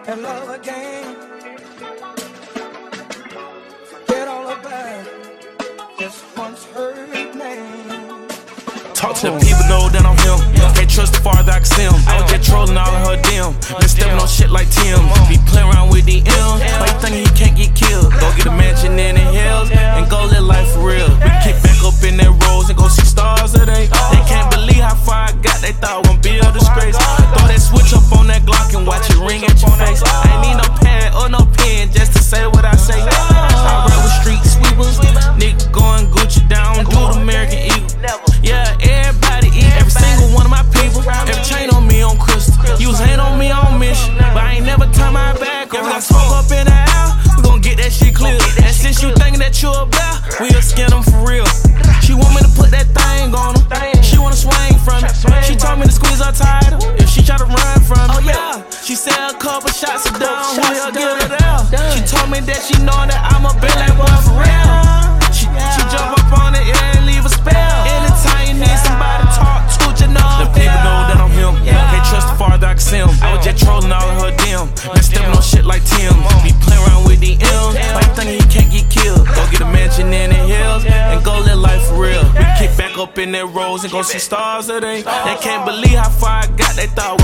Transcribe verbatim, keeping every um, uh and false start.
and love again. Forget all about this once heard name. Talk to the people, know that I'm him. Can't trust the farther I can see him. I was just trolling all of her dim. Been stepping on shit like Tim. Be playing around with the M's. Why you think he can't get killed? Go get a mansion in the hills and go live life for real. We kick back up in that rose and go see stars today. They can't believe how far I got. They thought I wouldn't be a disgrace. Throw that switch up on that Glock and watch it ring at your face. I ain't need no pad or no pen just to say what I say. I ride with street sweepers. Nigga going Gucci down, do the American Eagle. Yeah, everybody eat, every single one of my people. Every chain on me on crystal. You was ain't on me on mission, but I ain't never turn my back on. If I smoke up in the air, we gon' get that shit clear. And since you thinking that you a bear, we'll skin them for real. She want me to put that thing on her. She wanna swing from it. She told me to squeeze her tighter if she try to run from it. Yeah, she said a couple shots are done, we'll get her there. She told me that she know that I'm a big like boy for real. She, she jump up on it and leave a spell. Anytime you need somebody to talk to, you know the people know that I'm him. Can't trust the farther I can see him. I was just trolling all of her dim. Been stepping on shit like Tim. Be playing around with the M's. Why you think he can't get killed? Go get a mansion in the hills and go live life for real. We kick back up in that rose and go see stars today. They can't believe how far I got. They thought